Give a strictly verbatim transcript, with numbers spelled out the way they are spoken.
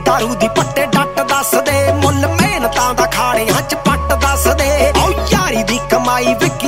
दारू दी पट्टे डट दस दे मुल मेहनतां दा खाणियां च पट दस दे ओ यारी दी कमाई विकी